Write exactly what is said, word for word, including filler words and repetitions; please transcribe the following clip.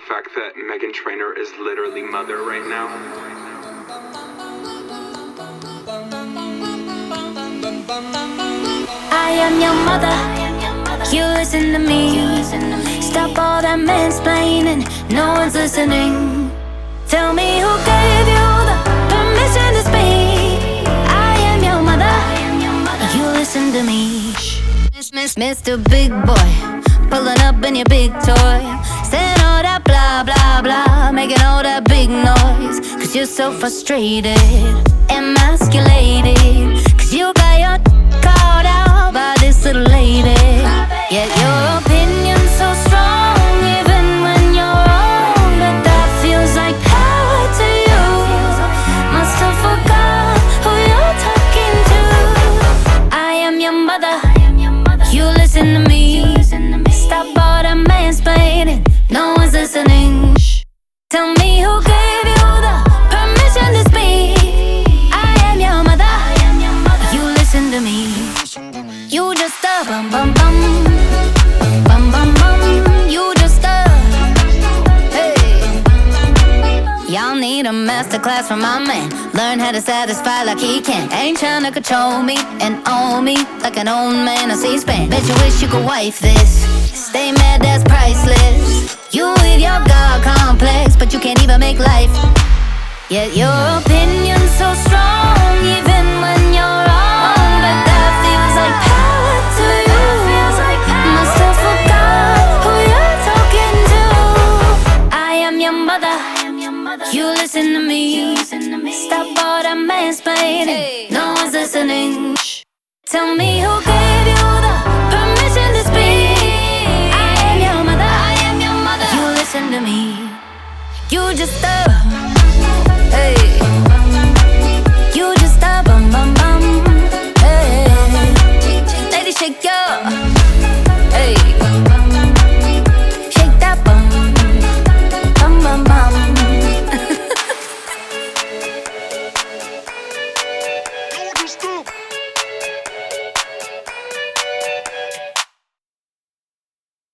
fact that Meghan Trainor is literally mother right now? I am your mother, you listen to me. Stop all that mansplaining, no one's listening. Tell me who gave you the permission to speak. I am your mother, you listen to me. Mister Big Boy, pulling up in your big toy, saying all that blah blah blah, making all that big noise. Cause you're so frustrated, emasculated. Cause you got your called out by this little lady. Yet your opinion's so strong, even when you're wrong. But that feels like power to you. Must have forgot who you're talking to. I am your mother, you listen to me. Stop all that mansplaining, no one's listening. Tell me who gave you the permission to speak. I am your mother, you listen to me. You just a bum bum bum, bum bum bum. You just a hey. Y'all need a masterclass from my man. Learn how to satisfy like he can. Ain't tryna control me and own me like an old man on C-SPAN. Bet you wish you could wife this. Stay mad, that's priceless. You with your God complex, but you can't even make life. Yet your opinion's so strong, even when you're wrong. But that feels like power to you. Must have forgot who you're talking to. I am your mother, you listen to me. Stop all that mansplaining, no one's listening. Tell me who gave you the permission to speak. I am your mother, I am your mother. You listen to me. You just a hey.